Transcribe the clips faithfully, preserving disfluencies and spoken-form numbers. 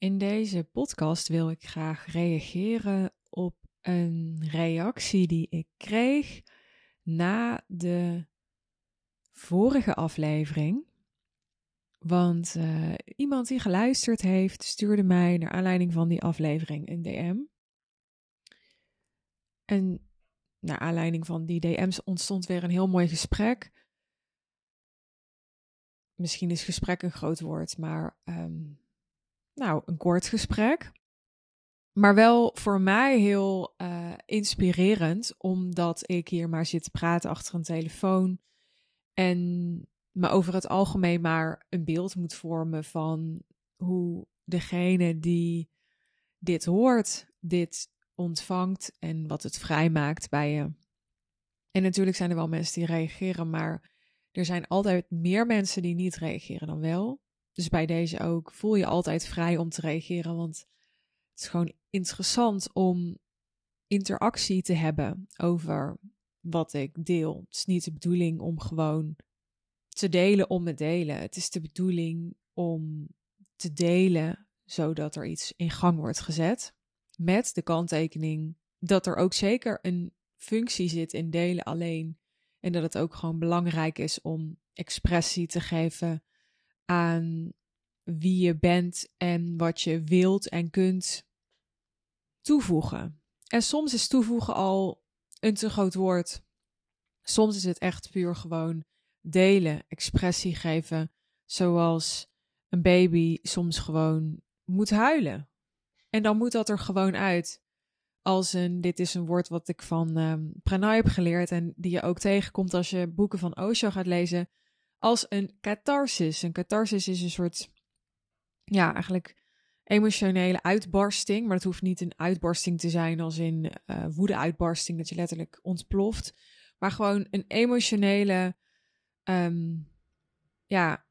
In deze podcast wil ik graag reageren op een reactie die ik kreeg na de vorige aflevering. Want uh, iemand die geluisterd heeft, stuurde mij naar aanleiding van die aflevering een D M. En naar aanleiding van die D M's ontstond weer een heel mooi gesprek. Misschien is gesprek een groot woord, maar um, nou, een kort gesprek. Maar wel voor mij heel uh, inspirerend, omdat ik hier maar zit te praten achter een telefoon en me over het algemeen maar een beeld moet vormen van hoe degene die dit hoort, dit ontvangt en wat het vrijmaakt bij je. En natuurlijk zijn er wel mensen die reageren, maar er zijn altijd meer mensen die niet reageren dan wel. Dus bij deze ook, voel je altijd vrij om te reageren, want het is gewoon interessant om interactie te hebben over wat ik deel. Het is niet de bedoeling om gewoon te delen om het delen. Het is de bedoeling om te delen zodat er iets in gang wordt gezet. Met de kanttekening dat er ook zeker een functie zit in delen alleen. En dat het ook gewoon belangrijk is om expressie te geven aan wie je bent en wat je wilt en kunt toevoegen. En soms is toevoegen al een te groot woord. Soms is het echt puur gewoon delen, expressie geven, zoals een baby soms gewoon moet huilen. En dan moet dat er gewoon uit. Als een, dit is een woord wat ik van um, Pranay heb geleerd en die je ook tegenkomt als je boeken van Osho gaat lezen, als een catharsis. Een catharsis is een soort, ja, eigenlijk emotionele uitbarsting, maar het hoeft niet een uitbarsting te zijn als in uh, woede-uitbarsting, dat je letterlijk ontploft, maar gewoon een emotionele um, ja,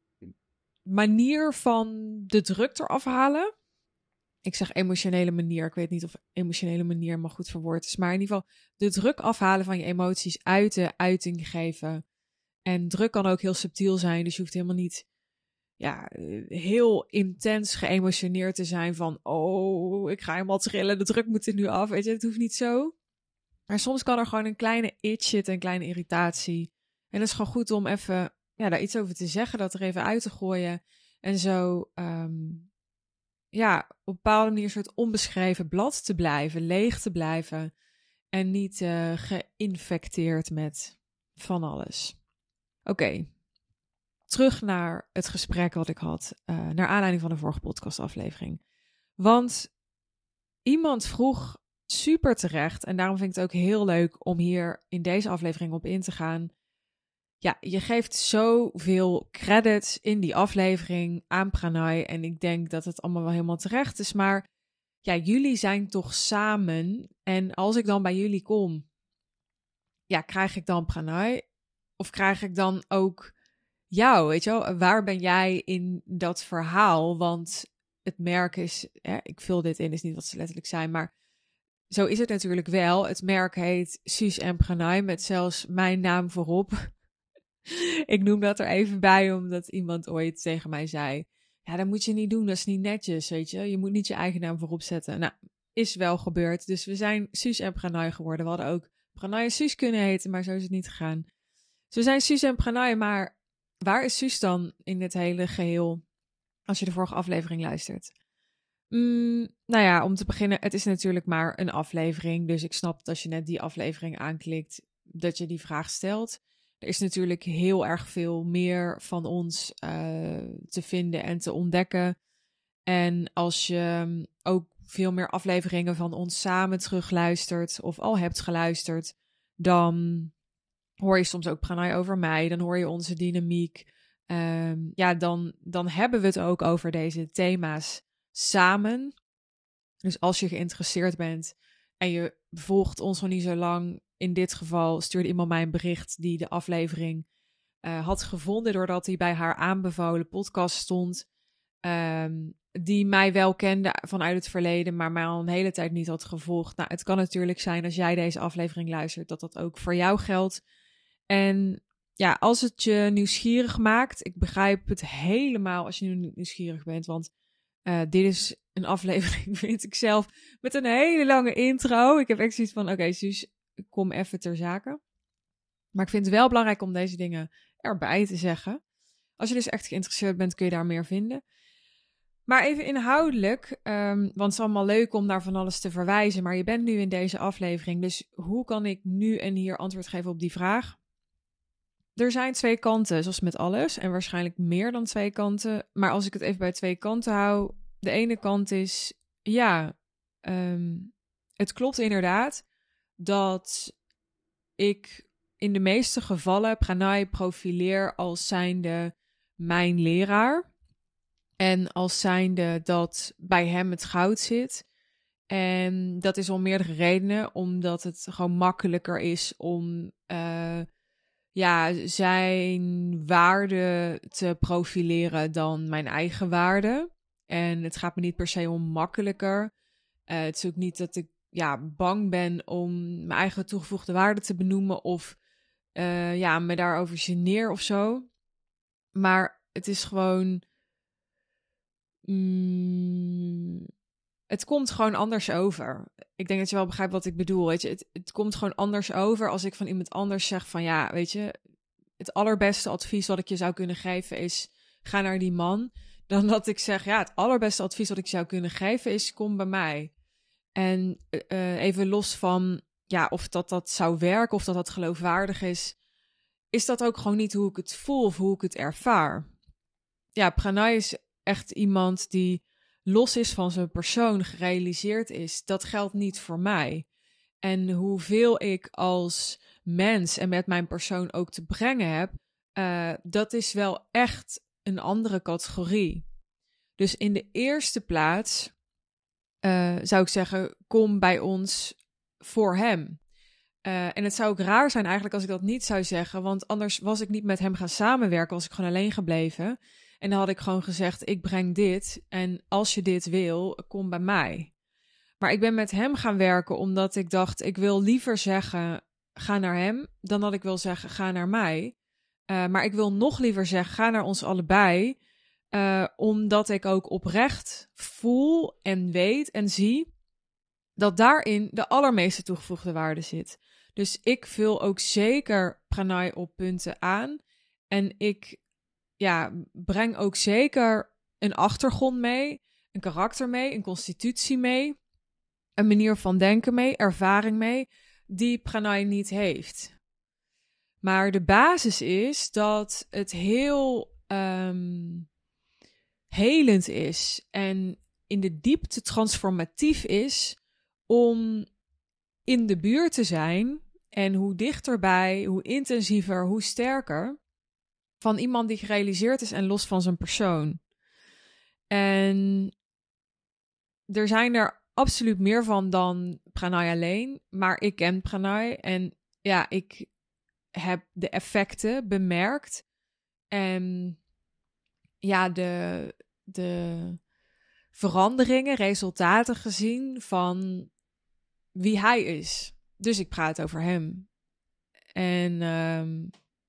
manier van de druk eraf halen. Ik zeg emotionele manier, ik weet niet of emotionele manier maar goed verwoord is, maar in ieder geval de druk afhalen van je emoties, uiten, uiting geven. En druk kan ook heel subtiel zijn, dus je hoeft helemaal niet ja, heel intens geëmotioneerd te zijn van, oh, ik ga helemaal trillen, de druk moet er nu af, weet je, het hoeft niet zo. Maar soms kan er gewoon een kleine itch zitten, een kleine irritatie. En het is gewoon goed om even, ja, daar iets over te zeggen, dat er even uit te gooien. En zo, um, ja, op een bepaalde manier een soort onbeschreven blad te blijven, leeg te blijven. En niet uh, geïnfecteerd met van alles. Oké. Okay. Terug naar het gesprek wat ik had, uh, naar aanleiding van de vorige podcastaflevering. Want iemand vroeg super terecht, en daarom vind ik het ook heel leuk om hier in deze aflevering op in te gaan. Ja, je geeft zoveel credits in die aflevering aan Pranay en ik denk dat het allemaal wel helemaal terecht is, maar ja, jullie zijn toch samen en als ik dan bij jullie kom, ja, krijg ik dan Pranay of krijg ik dan ook jou, weet je wel, waar ben jij in dat verhaal? Want het merk is, hè, ik vul dit in, is niet wat ze letterlijk zijn, maar zo is het natuurlijk wel. Het merk heet Suus en Pranay met zelfs mijn naam voorop. Ik noem dat er even bij, omdat iemand ooit tegen mij zei, ja, dat moet je niet doen, dat is niet netjes, weet je. Je moet niet je eigen naam voorop zetten. Nou, is wel gebeurd. Dus we zijn Suus en Pranay geworden. We hadden ook Pranay en Suus kunnen heten, maar zo is het niet gegaan. Dus we zijn Suus en Pranay, maar waar is Suus dan in dit hele geheel, als je de vorige aflevering luistert? Mm, nou ja, om te beginnen, het is natuurlijk maar een aflevering. Dus ik snap dat als je net die aflevering aanklikt, dat je die vraag stelt. Er is natuurlijk heel erg veel meer van ons uh, te vinden en te ontdekken. En als je ook veel meer afleveringen van ons samen terugluistert of al hebt geluisterd, dan hoor je soms ook Pranay over mij, dan hoor je onze dynamiek. Um, ja, dan, dan hebben we het ook over deze thema's samen. Dus als je geïnteresseerd bent en je volgt ons nog niet zo lang, in dit geval stuurde iemand mij een bericht die de aflevering uh, had gevonden doordat hij bij haar aanbevolen podcast stond, um, die mij wel kende vanuit het verleden, maar mij al een hele tijd niet had gevolgd. Nou, het kan natuurlijk zijn als jij deze aflevering luistert, dat dat ook voor jou geldt. En ja, als het je nieuwsgierig maakt, ik begrijp het helemaal als je nu nieuwsgierig bent, want Uh, dit is een aflevering, vind ik zelf, met een hele lange intro. Ik heb echt zoiets van, oké, okay, Suus, kom even ter zake. Maar ik vind het wel belangrijk om deze dingen erbij te zeggen. Als je dus echt geïnteresseerd bent, kun je daar meer vinden. Maar even inhoudelijk, um, want het is allemaal leuk om naar van alles te verwijzen, maar je bent nu in deze aflevering, dus hoe kan ik nu en hier antwoord geven op die vraag? Er zijn twee kanten, zoals met alles, en waarschijnlijk meer dan twee kanten. Maar als ik het even bij twee kanten hou, de ene kant is, ja, um, het klopt inderdaad dat ik in de meeste gevallen Pranay profileer als zijnde mijn leraar. En als zijnde dat bij hem het goud zit. En dat is om meerdere redenen. Omdat het gewoon makkelijker is om uh, ja, zijn waarde te profileren dan mijn eigen waarde. En het gaat me niet per se om makkelijker. Uh, het is ook niet dat ik ja, bang ben om mijn eigen toegevoegde waarde te benoemen. Of uh, ja, me daarover geneer of zo. Maar het is gewoon... Mm, het komt gewoon anders over. Ik denk dat je wel begrijpt wat ik bedoel. Weet je? Het, het komt gewoon anders over als ik van iemand anders zeg van ja, weet je, het allerbeste advies wat ik je zou kunnen geven is ga naar die man. Dan dat ik zeg ja, het allerbeste advies wat ik je zou kunnen geven is kom bij mij. En uh, even los van ja, of dat dat zou werken of dat dat geloofwaardig is, is dat ook gewoon niet hoe ik het voel of hoe ik het ervaar. Ja, Pranay is echt iemand die los is van zijn persoon, gerealiseerd is. Dat geldt niet voor mij. En hoeveel ik als mens en met mijn persoon ook te brengen heb, uh, dat is wel echt een andere categorie. Dus in de eerste plaats uh, zou ik zeggen, kom bij ons voor hem. Uh, en het zou ook raar zijn eigenlijk als ik dat niet zou zeggen, want anders was ik niet met hem gaan samenwerken, was ik gewoon alleen gebleven. En dan had ik gewoon gezegd, ik breng dit en als je dit wil, kom bij mij. Maar ik ben met hem gaan werken omdat ik dacht, ik wil liever zeggen, ga naar hem, dan dat ik wil zeggen, ga naar mij. Uh, maar ik wil nog liever zeggen, ga naar ons allebei, uh, omdat ik ook oprecht voel en weet en zie dat daarin de allermeeste toegevoegde waarde zit. Dus ik vul ook zeker Pranay op punten aan en ik... ja, breng ook zeker een achtergrond mee, een karakter mee, een constitutie mee, een manier van denken mee, ervaring mee, die Pranay niet heeft. Maar de basis is dat het heel um, helend is en in de diepte transformatief is om in de buurt te zijn en hoe dichterbij, hoe intensiever, hoe sterker van iemand die gerealiseerd is en los van zijn persoon. En er zijn er absoluut meer van dan Pranay alleen, maar ik ken Pranay en ja, ik heb de effecten bemerkt en ja, de, de veranderingen, resultaten gezien van wie hij is. Dus ik praat over hem. En um,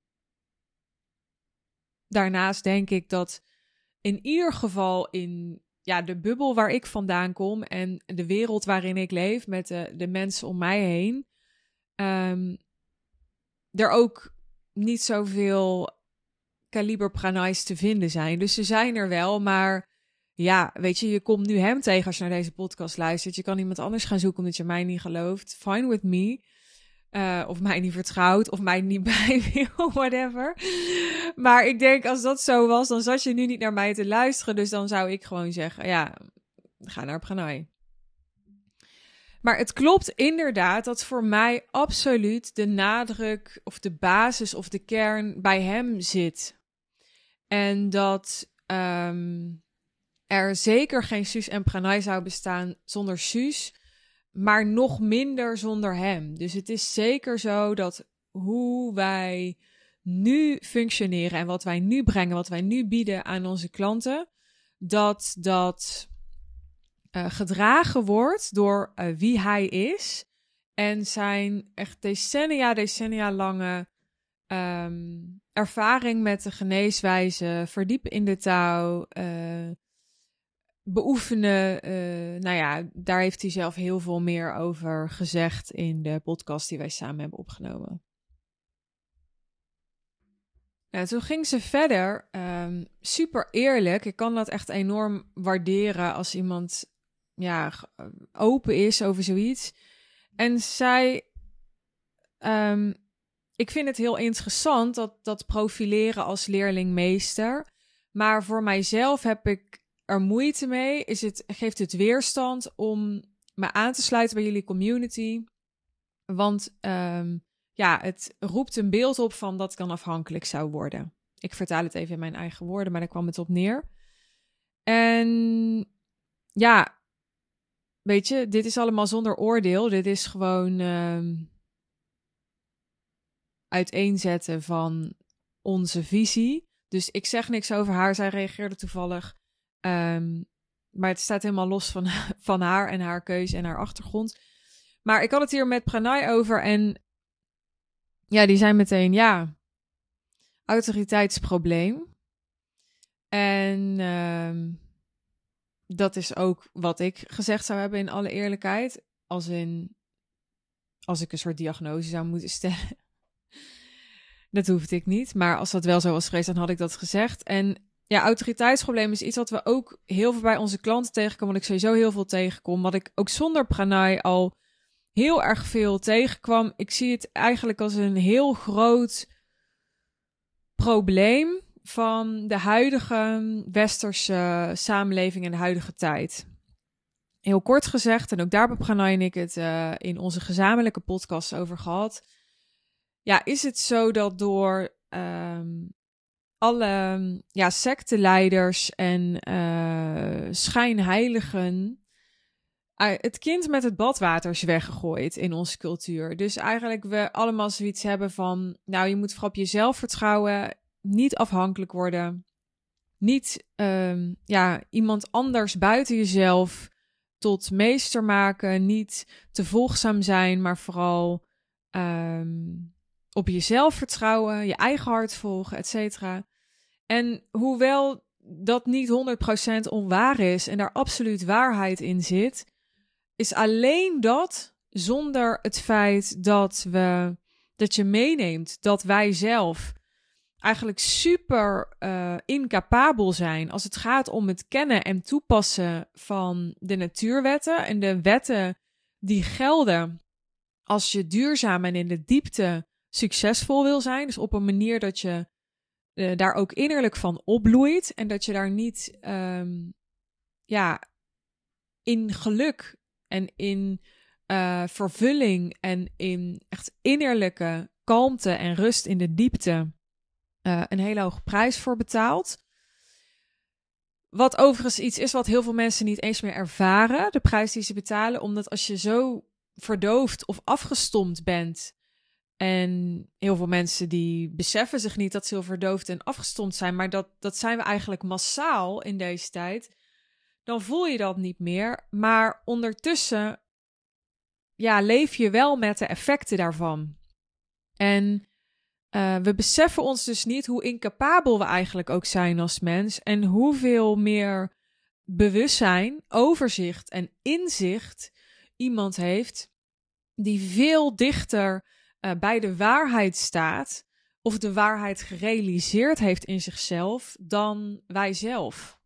daarnaast denk ik dat in ieder geval in ja, de bubbel waar ik vandaan kom en de wereld waarin ik leef met de, de mensen om mij heen, um, er ook niet zoveel kaliber Pranays te vinden zijn. Dus ze zijn er wel, maar ja, weet je, je komt nu hem tegen als je naar deze podcast luistert. Je kan iemand anders gaan zoeken omdat je mij niet gelooft. Fine with me. Uh, of mij niet vertrouwt, of mij niet bij wil, whatever. Maar ik denk, als dat zo was, dan zat je nu niet naar mij te luisteren. Dus dan zou ik gewoon zeggen, ja, ga naar Pranay. Maar het klopt inderdaad dat voor mij absoluut de nadruk of de basis of de kern bij hem zit. En dat um, er zeker geen Suus en Pranay zou bestaan zonder Suus, maar nog minder zonder hem. Dus het is zeker zo dat hoe wij nu functioneren en wat wij nu brengen, wat wij nu bieden aan onze klanten, dat dat uh, gedragen wordt door uh, wie hij is en zijn echt decennia, decennia lange um, ervaring met de geneeswijze, verdiepen in de taal, uh, beoefenen, uh, nou ja, daar heeft hij zelf heel veel meer over gezegd in de podcast die wij samen hebben opgenomen. Nou, toen ging ze verder, um, super eerlijk. Ik kan dat echt enorm waarderen als iemand ja, open is over zoiets. En zij, um, ik vind het heel interessant dat, dat profileren als leerling-meester. Maar voor mijzelf heb ik er moeite mee. Is het, geeft het weerstand om me aan te sluiten bij jullie community. Want um, ja, het roept een beeld op van dat ik dan afhankelijk zou worden. Ik vertaal het even in mijn eigen woorden, maar daar kwam het op neer. En ja, weet je, dit is allemaal zonder oordeel. Dit is gewoon um, uiteenzetten van onze visie. Dus ik zeg niks over haar. Zij reageerde toevallig. Um, maar het staat helemaal los van, van haar en haar keuze en haar achtergrond. Maar ik had het hier met Pranay over en ja, die zei meteen, ja, autoriteitsprobleem. En um, dat is ook wat ik gezegd zou hebben in alle eerlijkheid. Als in, als ik een soort diagnose zou moeten stellen. Dat hoefde ik niet. Maar als dat wel zo was geweest, dan had ik dat gezegd. En ja, autoriteitsprobleem is iets wat we ook heel veel bij onze klanten tegenkomen. Wat ik sowieso heel veel tegenkom. Wat ik ook zonder Pranay al heel erg veel tegenkwam. Ik zie het eigenlijk als een heel groot probleem van de huidige westerse samenleving en de huidige tijd. Heel kort gezegd, en ook daar hebben Pranay en ik het uh, in onze gezamenlijke podcast over gehad. Ja, is het zo dat door um, alle ja, secteleiders en uh, schijnheiligen het kind met het badwater is weggegooid in onze cultuur. Dus eigenlijk we allemaal zoiets hebben van, nou, je moet vooral op jezelf vertrouwen, niet afhankelijk worden, niet um, ja, iemand anders buiten jezelf tot meester maken, niet te volgzaam zijn, maar vooral um, op jezelf vertrouwen, je eigen hart volgen, et cetera. En hoewel dat niet honderd procent onwaar is en daar absoluut waarheid in zit, is alleen dat zonder het feit dat we dat je meeneemt dat wij zelf eigenlijk super uh, incapabel zijn als het gaat om het kennen en toepassen van de natuurwetten en de wetten die gelden als je duurzaam en in de diepte succesvol wil zijn. Dus op een manier dat je uh, daar ook innerlijk van opbloeit en dat je daar niet um, ja, in geluk en in uh, vervulling en in echt innerlijke kalmte en rust in de diepte uh, een hele hoge prijs voor betaalt. Wat overigens iets is wat heel veel mensen niet eens meer ervaren, de prijs die ze betalen, omdat als je zo verdoofd of afgestompt bent, en heel veel mensen die beseffen zich niet dat ze heel verdoofd en afgestompt zijn, maar dat, dat zijn we eigenlijk massaal in deze tijd, dan voel je dat niet meer. Maar ondertussen ja, leef je wel met de effecten daarvan. En uh, we beseffen ons dus niet hoe incapabel we eigenlijk ook zijn als mens en hoeveel meer bewustzijn, overzicht en inzicht iemand heeft die veel dichter uh, bij de waarheid staat of de waarheid gerealiseerd heeft in zichzelf dan wij zelf.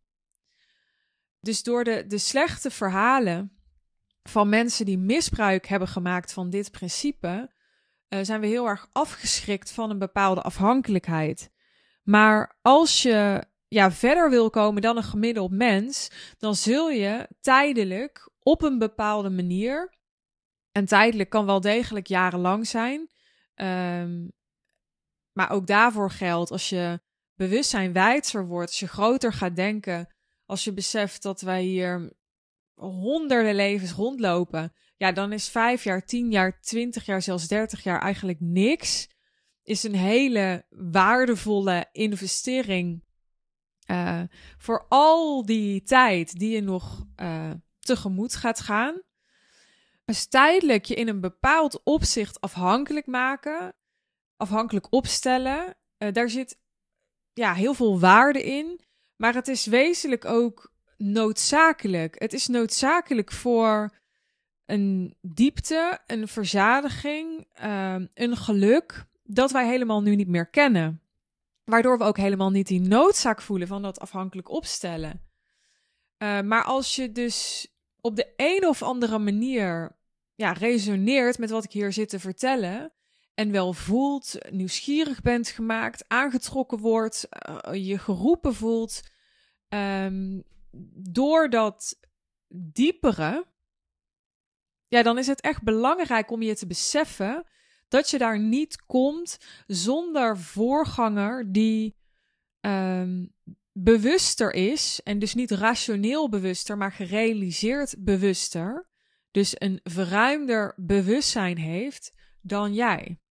Dus door de, de slechte verhalen van mensen die misbruik hebben gemaakt van dit principe, uh, zijn we heel erg afgeschrikt van een bepaalde afhankelijkheid. Maar als je ja, verder wil komen dan een gemiddeld mens, dan zul je tijdelijk op een bepaalde manier, en tijdelijk kan wel degelijk jarenlang zijn, um, maar ook daarvoor geldt, als je bewustzijn wijdser wordt, als je groter gaat denken, als je beseft dat wij hier honderden levens rondlopen, ja, dan is vijf jaar, tien jaar, twintig jaar, zelfs dertig jaar eigenlijk niks. Is een hele waardevolle investering uh, voor al die tijd die je nog uh, tegemoet gaat gaan. Dus tijdelijk je in een bepaald opzicht afhankelijk maken, afhankelijk opstellen, uh, daar zit ja, heel veel waarde in. Maar het is wezenlijk ook noodzakelijk. Het is noodzakelijk voor een diepte, een verzadiging, uh, een geluk dat wij helemaal nu niet meer kennen. Waardoor we ook helemaal niet die noodzaak voelen van dat afhankelijk opstellen. Uh, maar als je dus op de een of andere manier ja, resoneert met wat ik hier zit te vertellen en wel voelt, nieuwsgierig bent gemaakt, aangetrokken wordt, uh, je geroepen voelt, um, door dat diepere, ja, dan is het echt belangrijk om je te beseffen dat je daar niet komt zonder voorganger die um, bewuster is. En dus niet rationeel bewuster, maar gerealiseerd bewuster. Dus een verruimder bewustzijn heeft dan jij.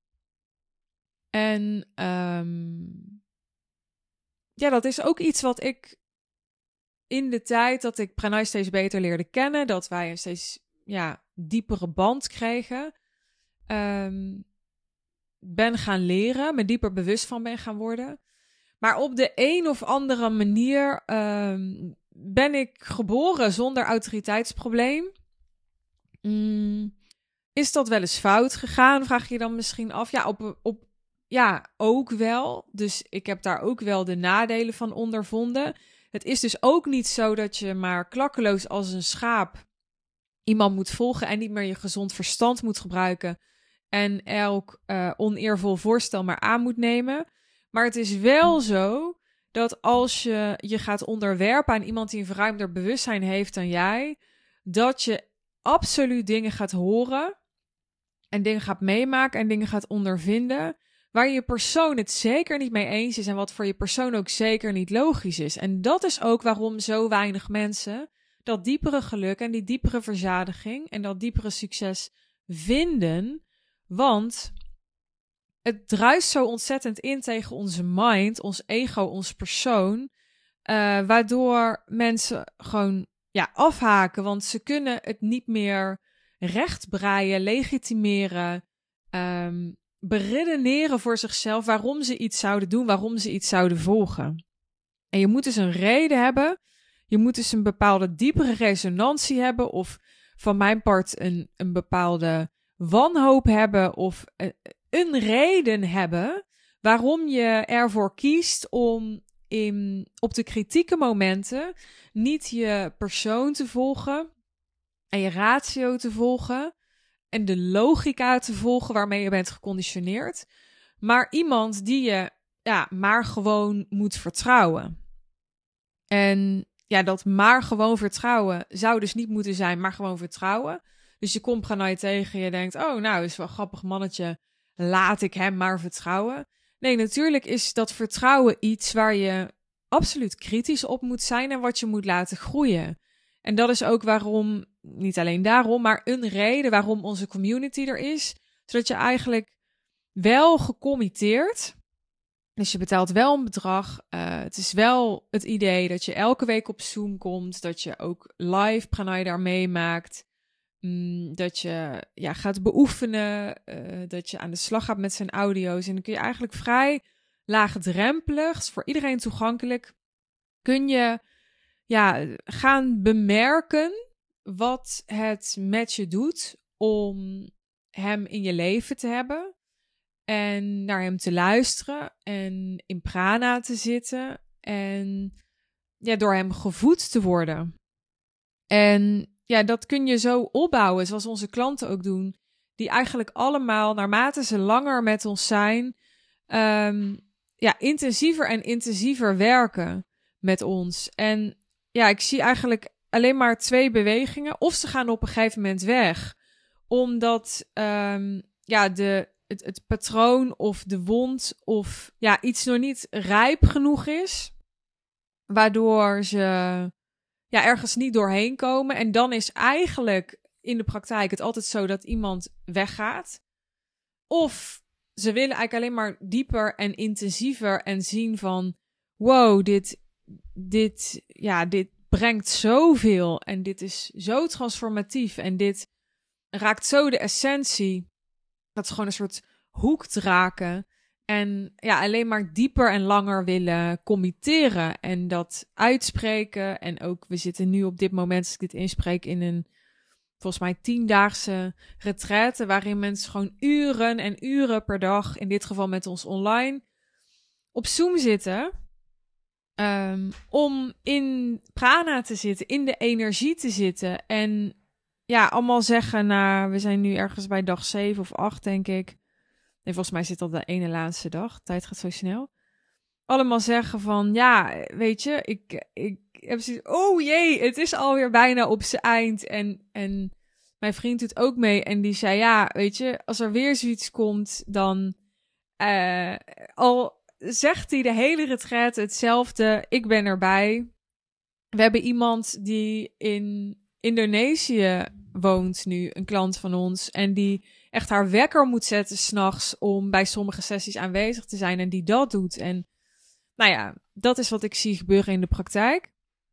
En um, ja, dat is ook iets wat ik in de tijd dat ik Pranay steeds beter leerde kennen, dat wij een steeds ja, diepere band kregen, um, ben gaan leren, me dieper bewust van ben gaan worden. Maar op de een of andere manier um, ben ik geboren zonder autoriteitsprobleem. Mm, is dat wel eens fout gegaan, vraag je je dan misschien af. Ja, op, op, ja, ook wel. Dus ik heb daar ook wel de nadelen van ondervonden. Het is dus ook niet zo dat je maar klakkeloos als een schaap iemand moet volgen en niet meer je gezond verstand moet gebruiken en elk uh, oneervol voorstel maar aan moet nemen. Maar het is wel zo dat als je je gaat onderwerpen aan iemand die een verruimder bewustzijn heeft dan jij, dat je absoluut dingen gaat horen en dingen gaat meemaken en dingen gaat ondervinden waar je persoon het zeker niet mee eens is en wat voor je persoon ook zeker niet logisch is. En dat is ook waarom zo weinig mensen dat diepere geluk en die diepere verzadiging en dat diepere succes vinden, want het druist zo ontzettend in tegen onze mind, ons ego, ons persoon, uh, waardoor mensen gewoon ja, afhaken, want ze kunnen het niet meer rechtbreien, legitimeren, um, beredeneren voor zichzelf waarom ze iets zouden doen, waarom ze iets zouden volgen. En je moet dus een reden hebben, je moet dus een bepaalde diepere resonantie hebben of van mijn part een, een bepaalde wanhoop hebben of een, een reden hebben waarom je ervoor kiest om in, op de kritieke momenten niet je persoon te volgen en je ratio te volgen en de logica te volgen waarmee je bent geconditioneerd, maar iemand die je ja, maar gewoon moet vertrouwen. En ja, dat maar gewoon vertrouwen zou dus niet moeten zijn, maar gewoon vertrouwen. Dus je komt Pranay tegen, je denkt, oh nou, is wel een grappig mannetje, laat ik hem maar vertrouwen. Nee, natuurlijk is dat vertrouwen iets waar je absoluut kritisch op moet zijn en wat je moet laten groeien. En dat is ook waarom, niet alleen daarom, maar een reden waarom onze community er is. Zodat je eigenlijk wel gecommitteerd, dus je betaalt wel een bedrag. Uh, het is wel het idee dat je elke week op Zoom komt, dat je ook live Pranay daar meemaakt. Mm, dat je ja, gaat beoefenen, uh, dat je aan de slag gaat met zijn audio's. En dan kun je eigenlijk vrij laagdrempelig, voor iedereen toegankelijk, kun je ja, gaan bemerken wat het met je doet om hem in je leven te hebben. En naar hem te luisteren en in prana te zitten en ja, door hem gevoed te worden. En ja, dat kun je zo opbouwen, zoals onze klanten ook doen, die eigenlijk allemaal, naarmate ze langer met ons zijn, um, ja, intensiever en intensiever werken met ons. En ja, ik zie eigenlijk alleen maar twee bewegingen. Of ze gaan op een gegeven moment weg, omdat um, ja, de, het, het patroon of de wond of ja, iets nog niet rijp genoeg is, waardoor ze ja, ergens niet doorheen komen. En dan is eigenlijk in de praktijk het altijd zo dat iemand weggaat. Of ze willen eigenlijk alleen maar dieper en intensiever en zien van, wow, dit, dit, ja, dit brengt zoveel en dit is zo transformatief en dit raakt zo de essentie. Dat is gewoon een soort hoekdraken En ja, alleen maar dieper en langer willen committeren en dat uitspreken. En ook, we zitten nu op dit moment, als ik dit inspreek, in een volgens mij tiendaagse retraite, waarin mensen gewoon uren en uren per dag, in dit geval met ons online, op Zoom zitten. Um, om in prana te zitten, in de energie te zitten. En ja, allemaal zeggen, nou, we zijn nu ergens bij dag zeven of acht, denk ik. Nee, volgens mij zit dat de ene laatste dag. De tijd gaat zo snel. Allemaal zeggen van, ja, weet je, ik, ik heb zoiets, oh jee, het is alweer bijna op zijn eind. En, en mijn vriend doet ook mee. En die zei, ja, weet je, als er weer zoiets komt, dan uh, al zegt hij de hele retraite hetzelfde. Ik ben erbij. We hebben iemand die in Indonesië woont nu, een klant van ons. En die echt haar wekker moet zetten 's nachts om bij sommige sessies aanwezig te zijn. En die dat doet. En nou ja, dat is wat ik zie gebeuren in de praktijk.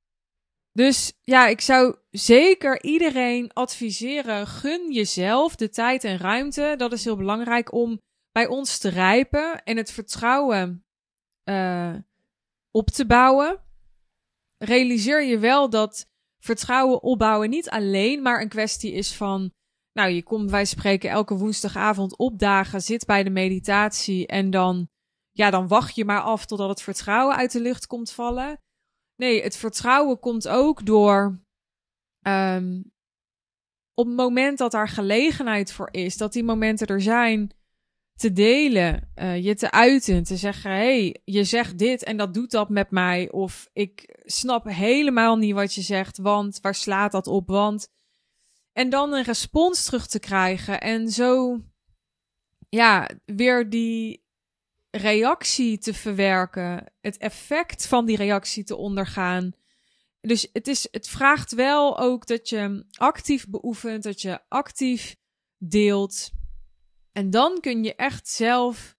Dus ja, ik zou zeker iedereen adviseren, gun jezelf de tijd en ruimte. Dat is heel belangrijk om bij ons te rijpen en het vertrouwen uh, op te bouwen. Realiseer je wel dat vertrouwen opbouwen niet alleen maar een kwestie is van, nou, je komt bij spreken elke woensdagavond opdagen, zit bij de meditatie en dan, ja, dan wacht je maar af totdat het vertrouwen uit de lucht komt vallen. Nee, het vertrouwen komt ook door um, op het moment dat daar gelegenheid voor is, dat die momenten er zijn, te delen, uh, je te uiten, te zeggen, hey, je zegt dit en dat doet dat met mij. Of ik snap helemaal niet wat je zegt, want waar slaat dat op? Want en dan een respons terug te krijgen en zo, ja, weer die reactie te verwerken, het effect van die reactie te ondergaan. Dus het is, het vraagt wel ook dat je actief beoefent, dat je actief deelt. En dan kun je echt zelf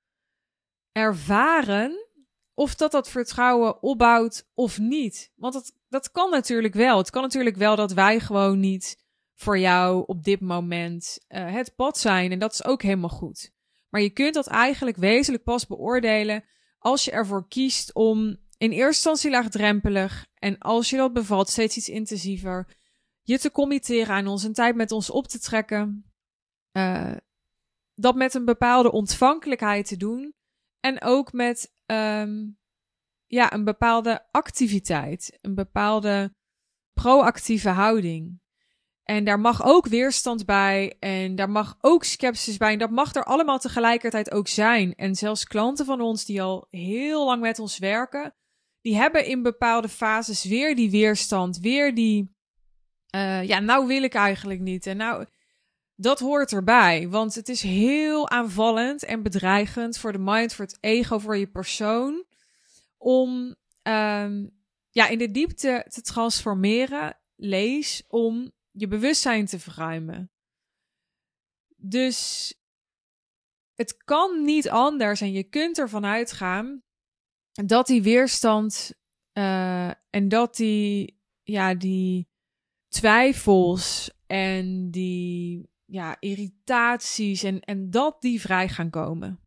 ervaren of dat dat vertrouwen opbouwt of niet. Want dat, dat kan natuurlijk wel. Het kan natuurlijk wel dat wij gewoon niet voor jou op dit moment uh, het pad zijn. En dat is ook helemaal goed. Maar je kunt dat eigenlijk wezenlijk pas beoordelen als je ervoor kiest om in eerste instantie laagdrempelig en als je dat bevalt steeds iets intensiever je te committeren aan ons en tijd met ons op te trekken. Uh, dat met een bepaalde ontvankelijkheid te doen en ook met um, ja, een bepaalde activiteit, een bepaalde proactieve houding. En daar mag ook weerstand bij en daar mag ook sceptisch bij en dat mag er allemaal tegelijkertijd ook zijn. En zelfs klanten van ons die al heel lang met ons werken, die hebben in bepaalde fases weer die weerstand, weer die, uh, ja, nou wil ik eigenlijk niet. En nou, dat hoort erbij, want het is heel aanvallend en bedreigend voor de mind, voor het ego, voor je persoon, om um, ja, in de diepte te transformeren, lees, om je bewustzijn te verruimen. Dus het kan niet anders en je kunt ervan uitgaan dat die weerstand uh, en dat die, ja, die twijfels en die ja, irritaties en, en dat die vrij gaan komen.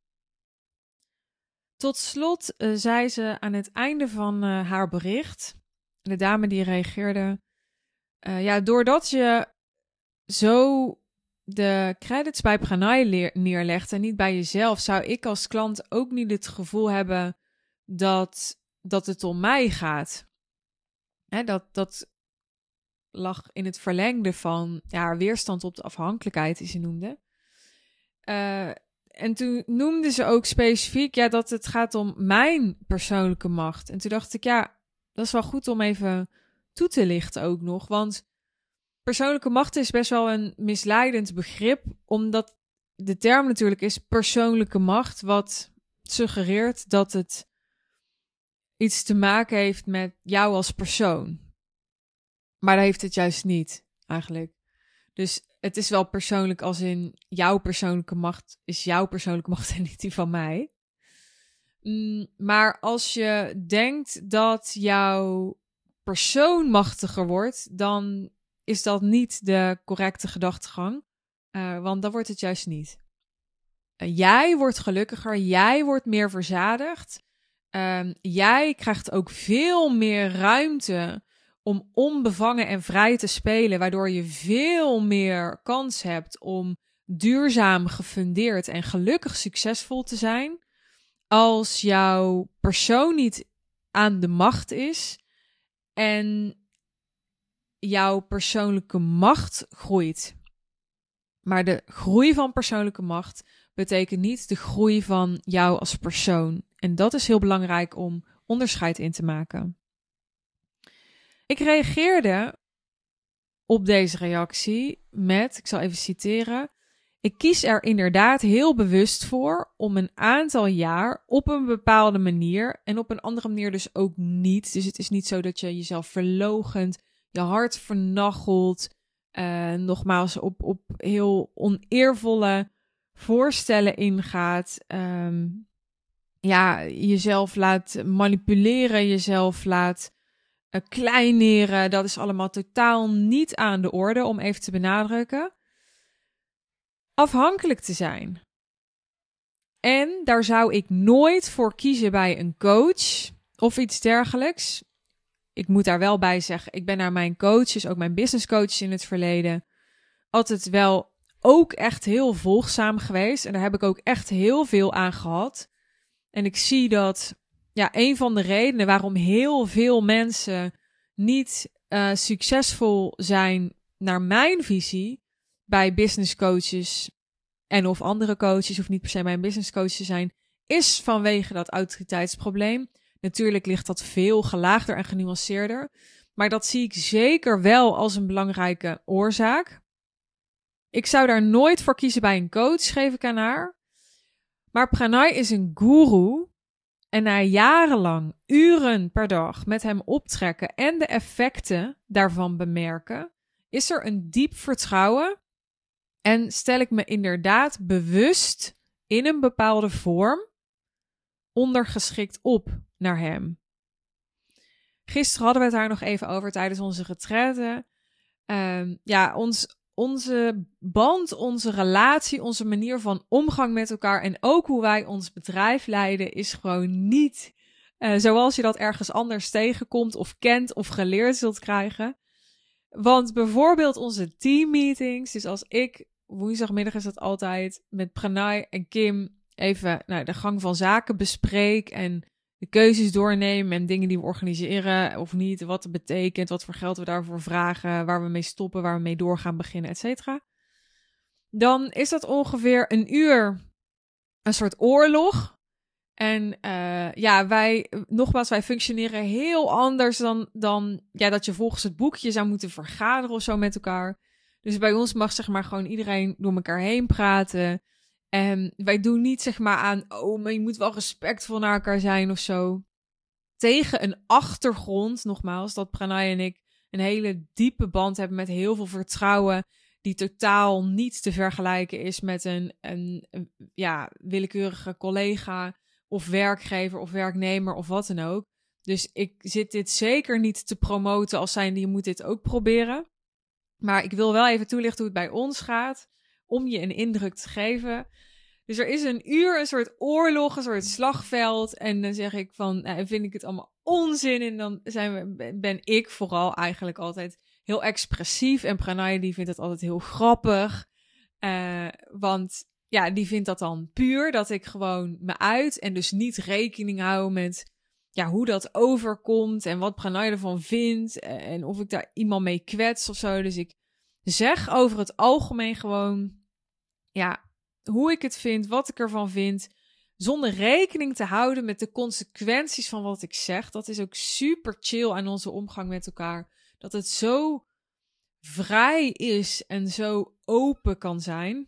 Tot slot uh, zei ze aan het einde van uh, haar bericht, de dame die reageerde, uh, ja, doordat je zo de credits bij Pranay leer, neerlegt en niet bij jezelf, zou ik als klant ook niet het gevoel hebben dat, dat het om mij gaat. Hè, dat, dat lag in het verlengde van ja, haar weerstand op de afhankelijkheid die ze noemde. Uh, en toen noemde ze ook specifiek ja, dat het gaat om mijn persoonlijke macht. En toen dacht ik, ja, dat is wel goed om even toe te lichten ook nog. Want persoonlijke macht is best wel een misleidend begrip, omdat de term natuurlijk is persoonlijke macht, wat suggereert dat het iets te maken heeft met jou als persoon. Maar dat heeft het juist niet, eigenlijk. Dus het is wel persoonlijk als in jouw persoonlijke macht is jouw persoonlijke macht en niet die van mij. Mm, maar als je denkt dat jouw persoon machtiger wordt, dan is dat niet de correcte gedachtegang. Uh, want dan wordt het juist niet. Uh, jij wordt gelukkiger, jij wordt meer verzadigd. Um, jij krijgt ook veel meer ruimte om onbevangen en vrij te spelen, waardoor je veel meer kans hebt om duurzaam, gefundeerd en gelukkig succesvol te zijn. Als jouw persoon niet aan de macht is en jouw persoonlijke macht groeit. Maar de groei van persoonlijke macht betekent niet de groei van jou als persoon. En dat is heel belangrijk om onderscheid in te maken. Ik reageerde op deze reactie met, ik zal even citeren, ik kies er inderdaad heel bewust voor om een aantal jaar op een bepaalde manier en op een andere manier dus ook niet. Dus het is niet zo dat je jezelf verloochent, je hart vernachelt, uh, nogmaals op, op heel oneervolle voorstellen ingaat, um, ja, jezelf laat manipuleren, jezelf laat uh, kleineren. Dat is allemaal totaal niet aan de orde, om even te benadrukken. Afhankelijk te zijn. En daar zou ik nooit voor kiezen bij een coach of iets dergelijks. Ik moet daar wel bij zeggen, ik ben naar mijn coaches, ook mijn business coaches in het verleden, altijd wel ook echt heel volgzaam geweest. En daar heb ik ook echt heel veel aan gehad. En ik zie dat, ja, een van de redenen waarom heel veel mensen niet uh, succesvol zijn, naar mijn visie, bij business coaches en of andere coaches, of niet per se bij een business coach te zijn, is vanwege dat autoriteitsprobleem. Natuurlijk ligt dat veel gelaagder en genuanceerder, maar dat zie ik zeker wel als een belangrijke oorzaak. Ik zou daar nooit voor kiezen bij een coach, geef ik aan haar. Maar Pranay is een guru en na jarenlang, uren per dag met hem optrekken en de effecten daarvan bemerken, is er een diep vertrouwen en stel ik me inderdaad bewust in een bepaalde vorm ondergeschikt op naar hem. Gisteren hadden we het daar nog even over tijdens onze retraite. Um, ja, ons, onze band, onze relatie, onze manier van omgang met elkaar en ook hoe wij ons bedrijf leiden is gewoon niet uh, zoals je dat ergens anders tegenkomt of kent of geleerd zult krijgen. Want bijvoorbeeld onze teammeetings, dus als ik, woensdagmiddag is dat altijd, met Pranay en Kim even nou, de gang van zaken bespreek en de keuzes doornemen en dingen die we organiseren of niet, wat het betekent, wat voor geld we daarvoor vragen, waar we mee stoppen, waar we mee doorgaan, beginnen, et cetera. Dan is dat ongeveer een uur een soort oorlog. En uh, ja, wij, nogmaals, wij functioneren heel anders dan, dan ja, dat je volgens het boekje zou moeten vergaderen of zo met elkaar. Dus bij ons mag zeg maar gewoon iedereen door elkaar heen praten. En wij doen niet zeg maar aan, oh, maar je moet wel respectvol naar elkaar zijn of zo. Tegen een achtergrond, nogmaals, dat Pranay en ik een hele diepe band hebben met heel veel vertrouwen, die totaal niet te vergelijken is met een, een, een ja, willekeurige collega of werkgever of werknemer of wat dan ook. Dus ik zit dit zeker niet te promoten als zijnde je moet dit ook proberen. Maar ik wil wel even toelichten hoe het bij ons gaat, om je een indruk te geven. Dus er is een uur een soort oorlog, een soort slagveld. En dan zeg ik van, nou, vind ik het allemaal onzin. En dan zijn we, ben ik vooral eigenlijk altijd heel expressief. En Pranay die vindt het altijd heel grappig. Uh, want ja, die vindt dat dan puur, dat ik gewoon me uit en dus niet rekening hou met ja, hoe dat overkomt en wat Pranay ervan vindt en of ik daar iemand mee kwets of zo. Dus ik zeg over het algemeen gewoon, ja, hoe ik het vind, wat ik ervan vind, zonder rekening te houden met de consequenties van wat ik zeg. Dat is ook super chill aan onze omgang met elkaar. Dat het zo vrij is en zo open kan zijn.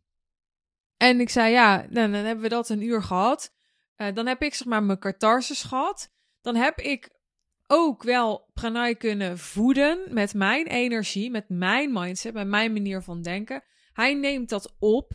En ik zei, ja, dan, dan hebben we dat een uur gehad. Uh, dan heb ik zeg maar mijn catharsis gehad. Dan heb ik ook wel Pranay kunnen voeden met mijn energie, met mijn mindset, met mijn manier van denken. Hij neemt dat op.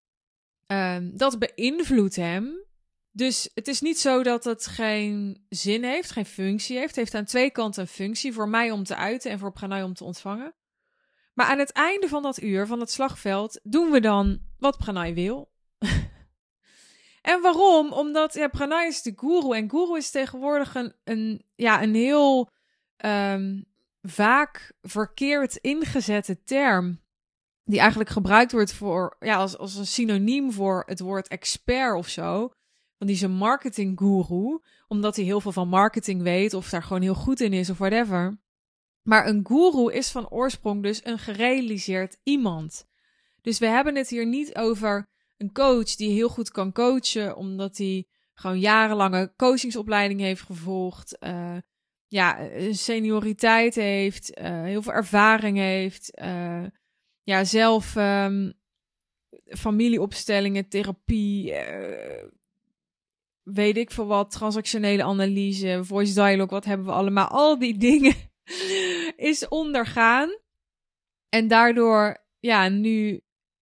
Um, dat beïnvloedt hem. Dus het is niet zo dat het geen zin heeft, geen functie heeft. Het heeft aan twee kanten een functie. Voor mij om te uiten en voor Pranay om te ontvangen. Maar aan het einde van dat uur, van het slagveld, doen we dan wat Pranay wil. En waarom? Omdat ja, Pranay is de guru. En guru is tegenwoordig een, een, ja, een heel um, vaak verkeerd ingezette term. Die eigenlijk gebruikt wordt voor, ja, als, als een synoniem voor het woord expert of zo. Want die is een marketing guru. Omdat hij heel veel van marketing weet. Of daar gewoon heel goed in is of whatever. Maar een guru is van oorsprong dus een gerealiseerd iemand. Dus we hebben het hier niet over een coach die heel goed kan coachen, omdat hij gewoon jarenlange coachingsopleiding heeft gevolgd, uh, ja, een senioriteit heeft, uh, heel veel ervaring heeft, uh, ja, zelf um, familieopstellingen, therapie, uh, weet ik veel wat, transactionele analyse, voice dialogue, wat hebben we allemaal, al die dingen is ondergaan. En daardoor, ja, nu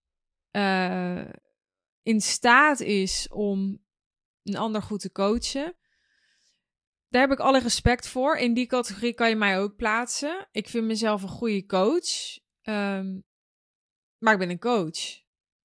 uh, in staat is om een ander goed te coachen. Daar heb ik alle respect voor. In die categorie kan je mij ook plaatsen. Ik vind mezelf een goede coach. Um, maar ik ben een coach.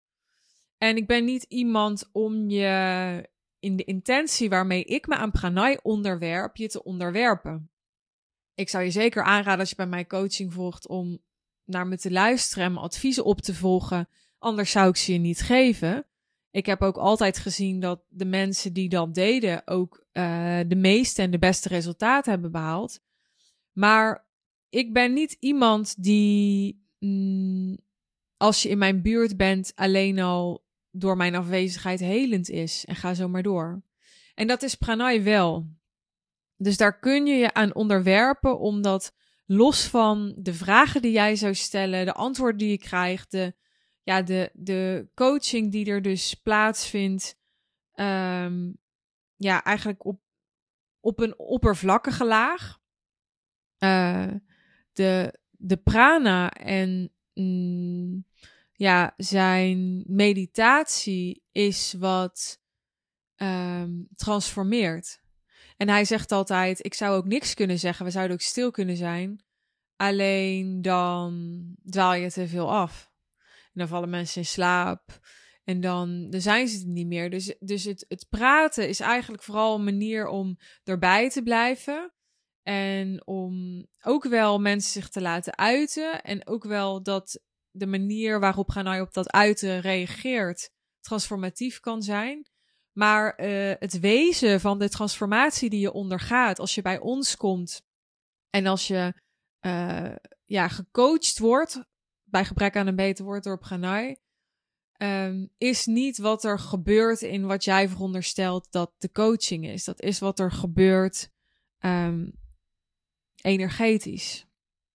En ik ben niet iemand om je in de intentie waarmee ik me aan Pranay onderwerp, je te onderwerpen. Ik zou je zeker aanraden als je bij mij coaching volgt om naar me te luisteren en mijn adviezen op te volgen. Anders zou ik ze je niet geven. Ik heb ook altijd gezien dat de mensen die dat deden ook uh, de meeste en de beste resultaten hebben behaald. Maar ik ben niet iemand die, mm, als je in mijn buurt bent, alleen al door mijn afwezigheid helend is. En ga zo maar door. En dat is Pranay wel. Dus daar kun je je aan onderwerpen, omdat los van de vragen die jij zou stellen, de antwoorden die je krijgt, de, ja, de, de coaching die er dus plaatsvindt, um, ja, eigenlijk op, op een oppervlakkige laag. Uh, de, de prana en mm, ja, zijn meditatie is wat um, transformeert. En hij zegt altijd, ik zou ook niks kunnen zeggen. We zouden ook stil kunnen zijn. Alleen dan dwaal je te veel af. En dan vallen mensen in slaap. En dan, dan zijn ze het niet meer. Dus, dus het, het praten is eigenlijk vooral een manier om erbij te blijven. En om ook wel mensen zich te laten uiten. En ook wel dat de manier waarop Pranay op dat uiten reageert transformatief kan zijn. Maar uh, het wezen van de transformatie die je ondergaat als je bij ons komt en als je uh, ja, gecoacht wordt, bij gebrek aan een beter woord door Pranay, um, is niet wat er gebeurt in wat jij veronderstelt dat de coaching is. Dat is wat er gebeurt um, energetisch.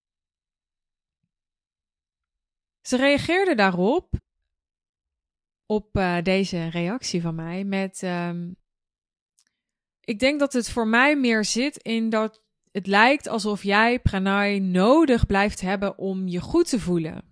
Ze reageerde daarop, op uh, deze reactie van mij, met um, ik denk dat het voor mij meer zit in dat het lijkt alsof jij Pranay nodig blijft hebben om je goed te voelen.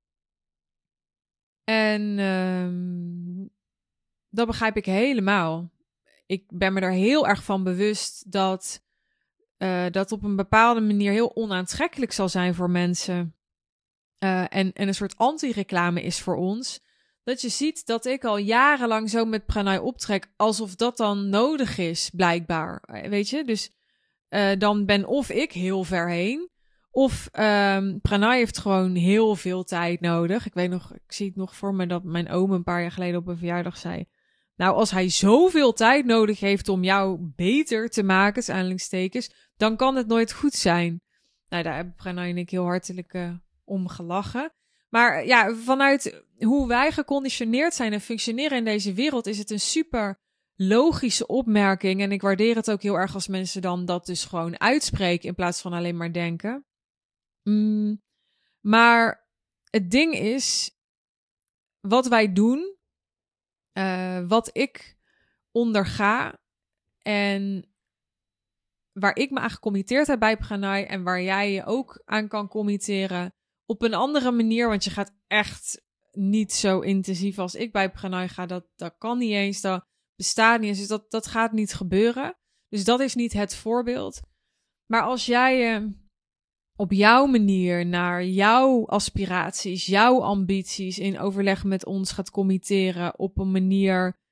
En um, dat begrijp ik helemaal. Ik ben me er heel erg van bewust dat uh, dat op een bepaalde manier heel onaantrekkelijk zal zijn voor mensen. Uh, en, en een soort anti-reclame is voor ons. Dat je ziet dat ik al jarenlang zo met Pranay optrek, alsof dat dan nodig is, blijkbaar. Weet je, dus uh, dan ben of ik heel ver heen, of um, Pranay heeft gewoon heel veel tijd nodig. Ik weet nog, ik zie het nog voor me dat mijn oom een paar jaar geleden op een verjaardag zei, nou, als hij zoveel tijd nodig heeft om jou beter te maken, tussen aanhalingstekens, dan kan het nooit goed zijn. Nou, daar hebben Pranay en ik heel hartelijk uh, om gelachen. Maar ja, vanuit hoe wij geconditioneerd zijn en functioneren in deze wereld, is het een super logische opmerking. En ik waardeer het ook heel erg als mensen dan dat dus gewoon uitspreken in plaats van alleen maar denken. Mm, maar het ding is, wat wij doen, uh, wat ik onderga en waar ik me aan gecommitteerd heb bij Pranay en waar jij je ook aan kan committeren op een andere manier, want je gaat echt niet zo intensief als ik bij Pranay ga. Dat, dat kan niet eens, dat bestaat niet eens, dus dat, dat gaat niet gebeuren. Dus dat is niet het voorbeeld. Maar als jij uh, op jouw manier naar jouw aspiraties, jouw ambities in overleg met ons gaat committeren op een manier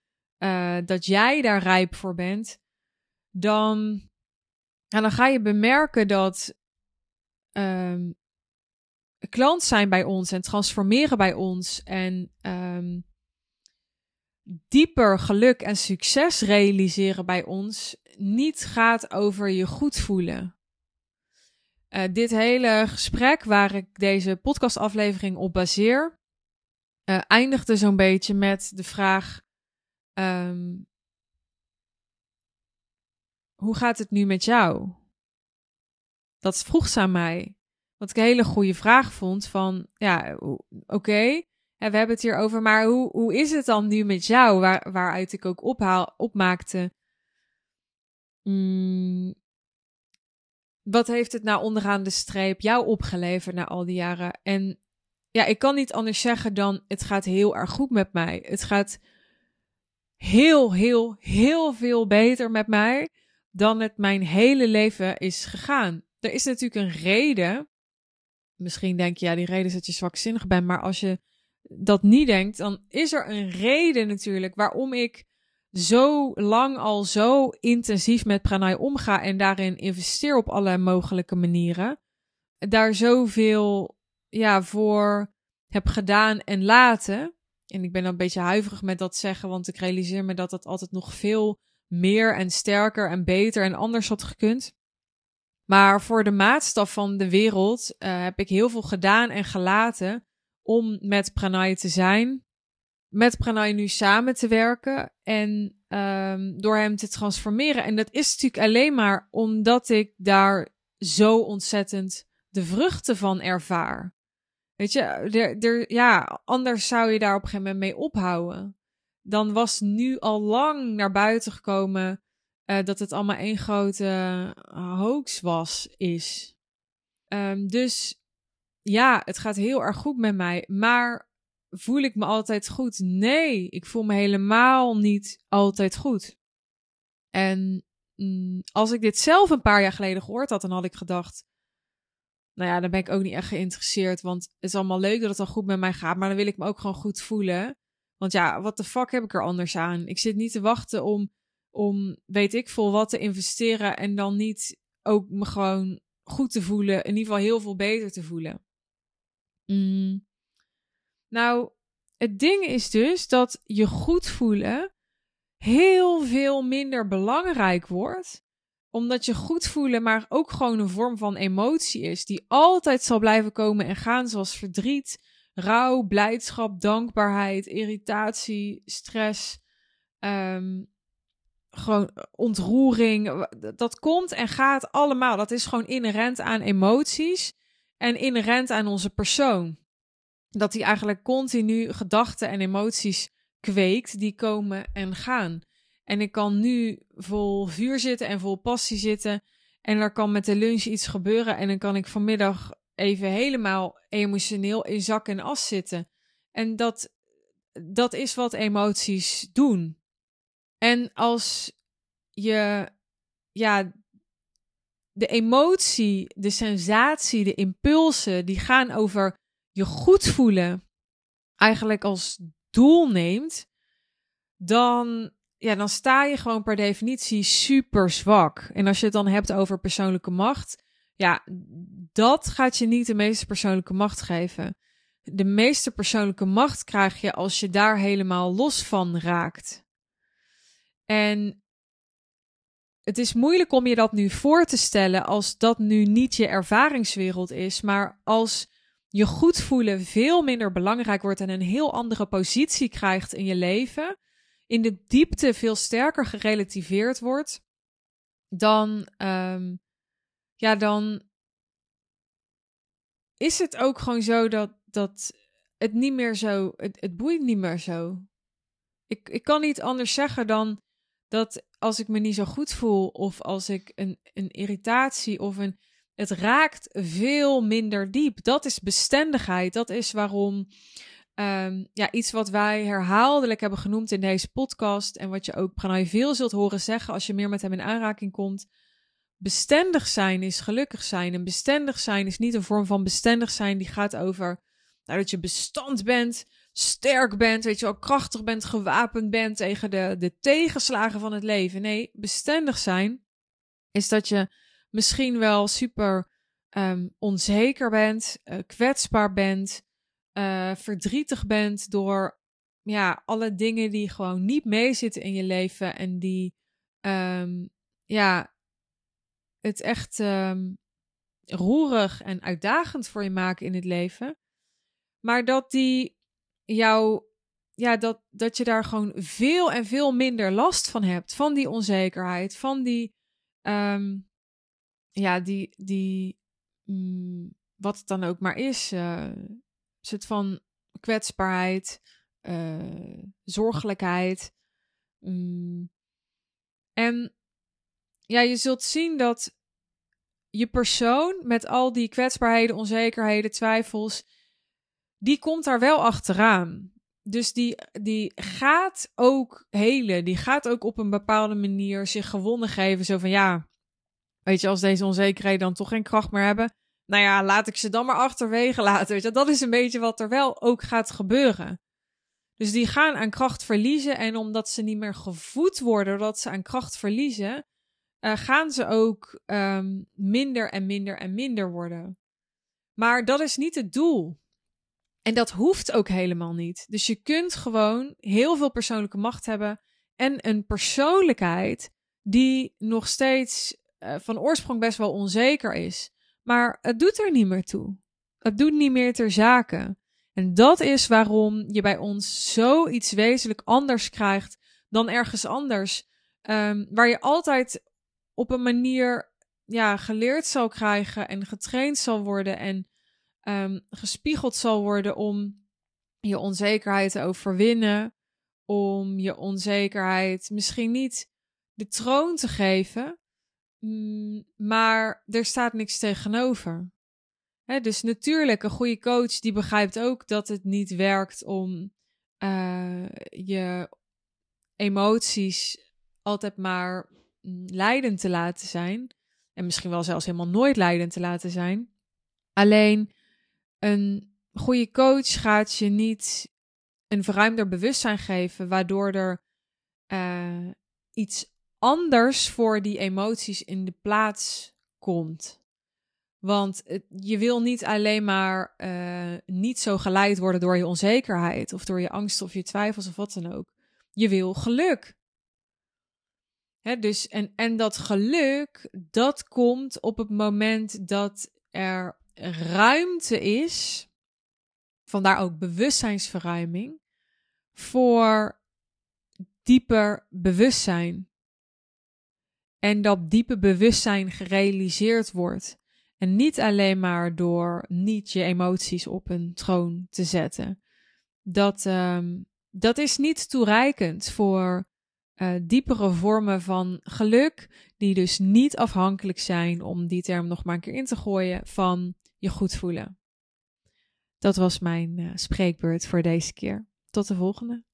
uh, dat jij daar rijp voor bent, dan, ja, dan ga je bemerken dat um, klant zijn bij ons en transformeren bij ons en um, dieper geluk en succes realiseren bij ons niet gaat over je goed voelen. Uh, dit hele gesprek waar ik deze podcastaflevering op baseer, uh, eindigde zo'n beetje met de vraag: um, hoe gaat het nu met jou? Dat vroeg ze aan mij. Wat ik een hele goede vraag vond van, ja, oké, okay, we hebben het hier over, maar hoe, hoe is het dan nu met jou? Waar, waaruit ik ook ophaal, opmaakte. Mm, wat heeft het nou onderaan de streep jou opgeleverd na al die jaren? En ja, ik kan niet anders zeggen dan, het gaat heel erg goed met mij. Het gaat heel, heel, heel veel beter met mij dan het mijn hele leven is gegaan. Er is natuurlijk een reden. Misschien denk je, ja, die reden is dat je zwakzinnig bent. Maar als je dat niet denkt, dan is er een reden natuurlijk waarom ik zo lang al zo intensief met pranay omga en daarin investeer op alle mogelijke manieren. Daar zoveel ja, voor heb gedaan en laten. En ik ben dan een beetje huiverig met dat zeggen, want ik realiseer me dat dat altijd nog veel meer en sterker en beter en anders had gekund. Maar voor de maatstaf van de wereld uh, heb ik heel veel gedaan en gelaten om met pranay te zijn. Met pranay nu samen te werken en um, door hem te transformeren. En dat is natuurlijk alleen maar omdat ik daar zo ontzettend de vruchten van ervaar. Weet je, er, er, ja, anders zou je daar op een gegeven moment mee ophouden. Dan was nu al lang naar buiten gekomen uh, dat het allemaal één grote uh, hoax was, is. Um, dus ja, het gaat heel erg goed met mij. Maar voel ik me altijd goed? Nee, ik voel me helemaal niet altijd goed. En mm, als ik dit zelf een paar jaar geleden gehoord had, dan had ik gedacht, nou ja, dan ben ik ook niet echt geïnteresseerd, want het is allemaal leuk dat het al goed met mij gaat, maar dan wil ik me ook gewoon goed voelen. Want ja, wat de fuck heb ik er anders aan? Ik zit niet te wachten om, om weet ik veel wat te investeren en dan niet ook me gewoon goed te voelen, in ieder geval heel veel beter te voelen. Mm. Nou, het ding is dus dat je goed voelen heel veel minder belangrijk wordt, omdat je goed voelen maar ook gewoon een vorm van emotie is, die altijd zal blijven komen en gaan, zoals verdriet, rouw, blijdschap, dankbaarheid, irritatie, stress, um, gewoon ontroering. Dat komt en gaat allemaal. Dat is gewoon inherent aan emoties en inherent aan onze persoon. Dat die eigenlijk continu gedachten en emoties kweekt, die komen en gaan. En ik kan nu vol vuur zitten en vol passie zitten en er kan met de lunch iets gebeuren en dan kan ik vanmiddag even helemaal emotioneel in zak en as zitten. En dat, dat is wat emoties doen. En als je, ja, de emotie, de sensatie, de impulsen, die gaan over je goed voelen, eigenlijk als doel neemt, dan, ja, dan sta je gewoon per definitie super zwak. En als je het dan hebt over persoonlijke macht, ja, dat gaat je niet de meeste persoonlijke macht geven. De meeste persoonlijke macht krijg je als je daar helemaal los van raakt. En het is moeilijk om je dat nu voor te stellen als dat nu niet je ervaringswereld is, maar als je goed voelen veel minder belangrijk wordt en een heel andere positie krijgt in je leven, in de diepte veel sterker gerelativeerd wordt, dan, um, ja, dan is het ook gewoon zo dat, dat het niet meer zo, het, het boeit niet meer zo. Ik, ik kan niet anders zeggen dan dat als ik me niet zo goed voel of als ik een, een irritatie of een, het raakt veel minder diep. Dat is bestendigheid. Dat is waarom um, ja, iets wat wij herhaaldelijk hebben genoemd in deze podcast en wat je ook pranay veel zult horen zeggen als je meer met hem in aanraking komt. Bestendig zijn is gelukkig zijn. En bestendig zijn is niet een vorm van bestendig zijn die gaat over Nou, dat je bestand bent, sterk bent, weet je wel, krachtig bent, gewapend bent tegen de, de tegenslagen van het leven. Nee, bestendig zijn is dat je misschien wel super um, onzeker bent, uh, kwetsbaar bent, uh, verdrietig bent door ja, alle dingen die gewoon niet meezitten in je leven en die um, ja, het echt um, roerig en uitdagend voor je maken in het leven. Maar dat die jou, ja, dat, dat je daar gewoon veel en veel minder last van hebt. Van die onzekerheid, van die, um, ja, die, die, mm, wat het dan ook maar is. Uh, soort van kwetsbaarheid, uh, zorgelijkheid. Um, en ja, je zult zien dat je persoon met al die kwetsbaarheden, onzekerheden, twijfels, die komt daar wel achteraan. Dus die, die gaat ook helen. Die gaat ook op een bepaalde manier zich gewonnen geven. Zo van ja, weet je, als deze onzekerheden dan toch geen kracht meer hebben, nou ja, laat ik ze dan maar achterwege laten. Weet je, dat is een beetje wat er wel ook gaat gebeuren. Dus die gaan aan kracht verliezen. En omdat ze niet meer gevoed worden, doordat ze aan kracht verliezen, uh, gaan ze ook um, minder en minder en minder worden. Maar dat is niet het doel. En dat hoeft ook helemaal niet. Dus je kunt gewoon heel veel persoonlijke macht hebben en een persoonlijkheid die nog steeds uh, van oorsprong best wel onzeker is. Maar het doet er niet meer toe. Het doet niet meer ter zake. En dat is waarom je bij ons zoiets wezenlijk anders krijgt dan ergens anders. Um, waar je altijd op een manier ja, geleerd zal krijgen en getraind zal worden en Um, gespiegeld zal worden om je onzekerheid te overwinnen, om je onzekerheid misschien niet de troon te geven, mm, maar er staat niks tegenover. Hè, dus natuurlijk, een goede coach die begrijpt ook dat het niet werkt om uh, je emoties altijd maar mm, leidend te laten zijn en misschien wel zelfs helemaal nooit leidend te laten zijn. Alleen een goede coach gaat je niet een verruimder bewustzijn geven, waardoor er uh, iets anders voor die emoties in de plaats komt. Want het, je wil niet alleen maar uh, niet zo geleid worden door je onzekerheid of door je angst of je twijfels of wat dan ook. Je wil geluk. Hè, dus, en, en dat geluk, dat komt op het moment dat er ruimte is, vandaar ook bewustzijnsverruiming, voor dieper bewustzijn. En dat diepe bewustzijn gerealiseerd wordt. En niet alleen maar door niet je emoties op een troon te zetten. Dat, um, dat is niet toereikend voor uh, diepere vormen van geluk, die dus niet afhankelijk zijn, om die term nog maar een keer in te gooien, van je goed voelen. Dat was mijn uh, spreekbeurt voor deze keer. Tot de volgende.